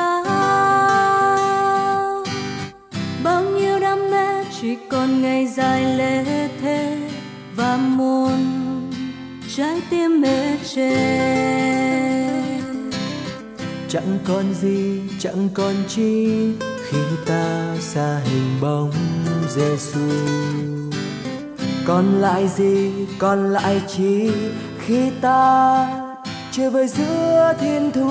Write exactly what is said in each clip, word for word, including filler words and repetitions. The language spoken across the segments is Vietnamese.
ta. Bao nhiêu đam mê chỉ còn ngày dài lê thế, và muôn trái tim mê chê. Chẳng còn gì, chẳng còn chi khi ta xa hình bóng Giêsu. Còn lại gì, còn lại chi khi ta chơi vơi giữa thiên thu.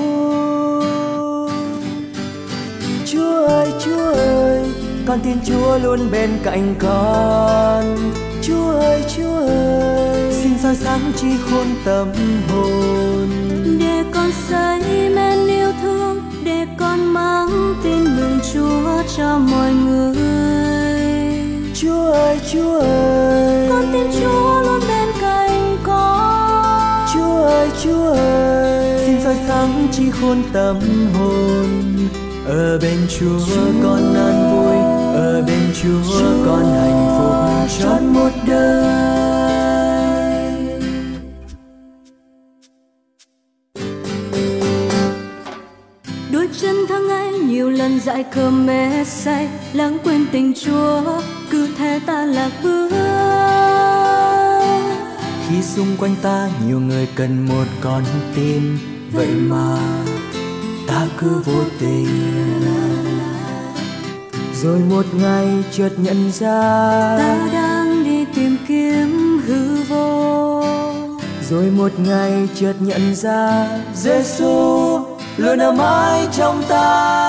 Chúa ơi, Chúa ơi, con tin Chúa luôn bên cạnh con. Chúa ơi, Chúa ơi, xin soi sáng trí khôn tâm hồn, để con say men yêu thương, để con mang tin mừng Chúa cho mọi người. Chúa ơi, Chúa ơi, con tin Chúa luôn bên cạnh con. Chúa ơi, Chúa ơi, xin soi sáng trí khôn tâm hồn. Ở bên Chúa, Chúa con an vui, ở bên Chúa, Chúa con hạnh phúc trọn một đời. Đôi chân thăng ấy nhiều lần dại khờ mê say, lãng quên tình Chúa, cứ thế ta lạc bước. Khi xung quanh ta nhiều người cần một con tim, vậy mà ta cứ vô tình. Rồi một ngày chợt nhận ra ta đang đi tìm kiếm hư vô. Rồi một ngày chợt nhận ra Giêsu luôn ở mãi trong ta.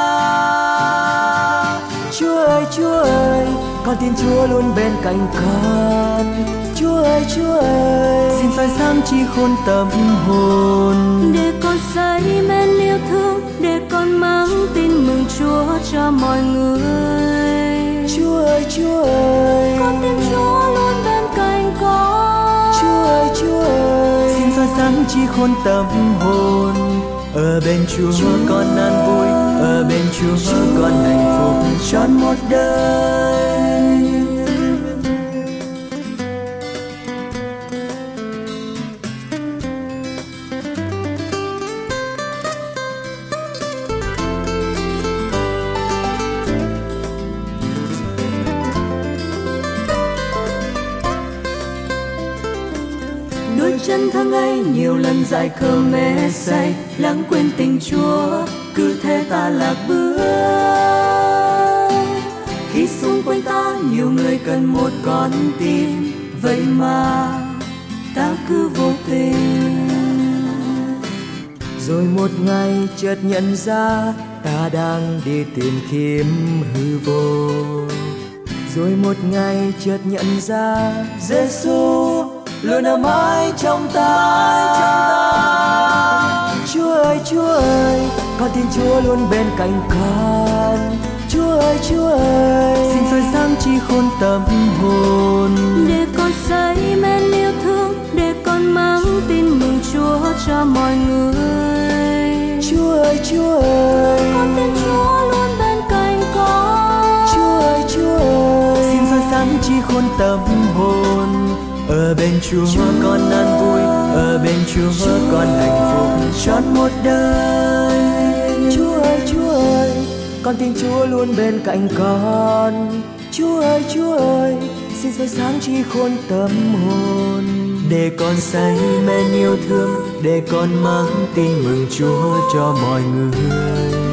Chúa ơi, Chúa ơi, con tin Chúa luôn bên cạnh con. Chúa ơi, Chúa ơi, xin soi sáng trí khôn tâm hồn, để con say men yêu thương, để con mang tin mừng Chúa cho mọi người. Chúa ơi, Chúa ơi, con tin Chúa luôn bên cạnh con. Chúa ơi, Chúa ơi, xin soi sáng trí khôn tâm hồn. Ở bên Chúa, Chúa con an vui, ở bên Chúa, Chúa con hạnh phúc trọn một đời. Đôi chân thăng ấy nhiều lần dại khờ mê say, lãng quên tình Chúa, cứ thế ta lạc bước. Khi xung quanh ta nhiều người cần một con tim, vậy mà ta cứ vô tình. Rồi một ngày chợt nhận ra ta đang đi tìm kiếm hư vô. Rồi một ngày chợt nhận ra Giêsu luôn ở mãi trong ta. Chúa ơi, Chúa ơi, con tin Chúa luôn bên cạnh con. Chúa ơi, Chúa ơi, xin soi sáng trí khôn tâm hồn, để con say men yêu thương, để con mang tin mừng Chúa cho mọi người. Chúa ơi, Chúa ơi, con tin Chúa luôn bên cạnh con. Chúa ơi, Chúa ơi, xin soi sáng trí khôn tâm hồn. Ở bên Chúa, Chúa con an vui, ở bên Chúa, Chúa con hạnh phúc trọn một đời. Chúa ơi, Chúa ơi, con tin Chúa luôn bên cạnh con. Chúa ơi, Chúa ơi, xin soi sáng trí khôn tâm hồn, để con say men yêu thương, để con mang tin mừng Chúa cho mọi người.